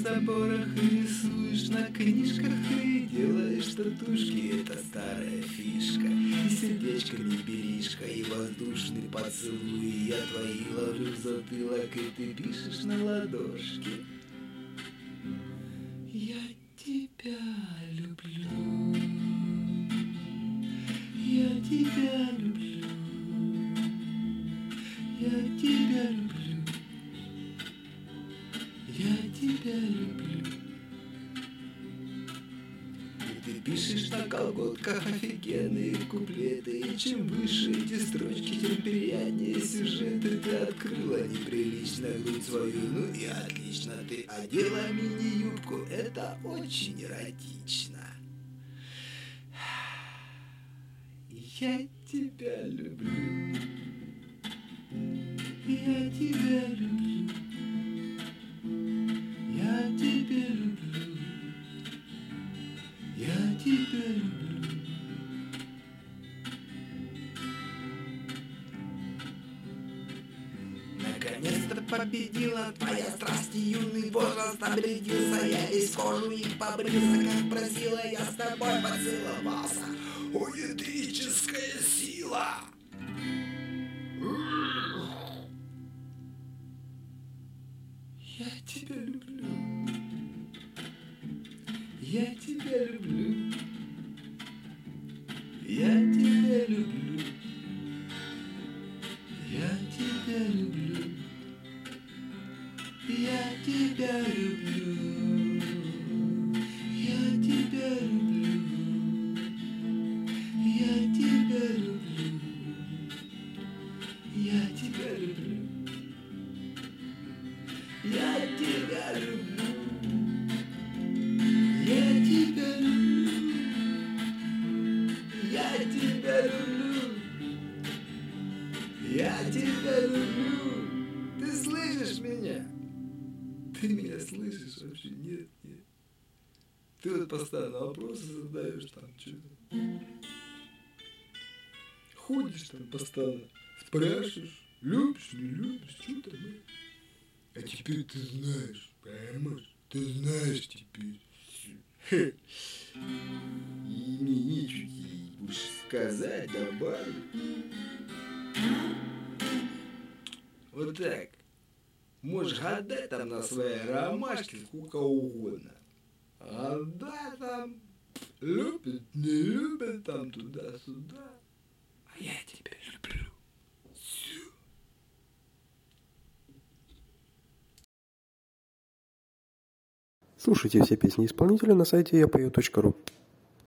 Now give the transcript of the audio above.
заборах и рисуешь на книжках и делаешь татушки. Это старая фишка. И сердечко не беришка, и воздушный поцелуй. Я твои ловлю в затылок, и ты пишешь на ладошке. Я тебя люблю. Я тебя люблю. Я тебя люблю. Я тебя люблю. И ты пишешь на колготках офигенные куплеты. И чем выше эти строчки, тем приятнее сюжеты. Ты открыла неприлично грудь свою, ну и отлично. Ты одела мини-юбку, это очень эротично. Я тебя люблю. Я тебя люблю. Я тебя люблю. Я тебя люблю. Наконец-то победила твоя страсть, и юный возраст обрядился. Я весь кожу и побрился, как просила, я с тобой поцеловался. О, электрическая сила! Я тебя люблю. Я тебя люблю. Я тебя люблю. Я тебя люблю. Я тебя люблю. Я тебя люблю. Я тебя люблю. Я тебя люблю. Я тебя люблю. Я тебя люблю. Я тебя люблю. Я тебя люблю. Ты слышишь меня? Ты меня слышишь вообще? Нет, нет. Ты вот постоянно вопросы задаешь там что-то. Ходишь там постоянно, спрашиваешь, любишь, не любишь, что там. А теперь ты знаешь, понимаешь? Ты знаешь теперь. И мне нечего ей уж сказать, добавить. Вот так. Можешь гадать там на своей ромашке сколько угодно. Гадать там, любит, не любит, там туда-сюда. А я тебя люблю. Все. Слушайте все песни исполнителя на сайте yapою.ru.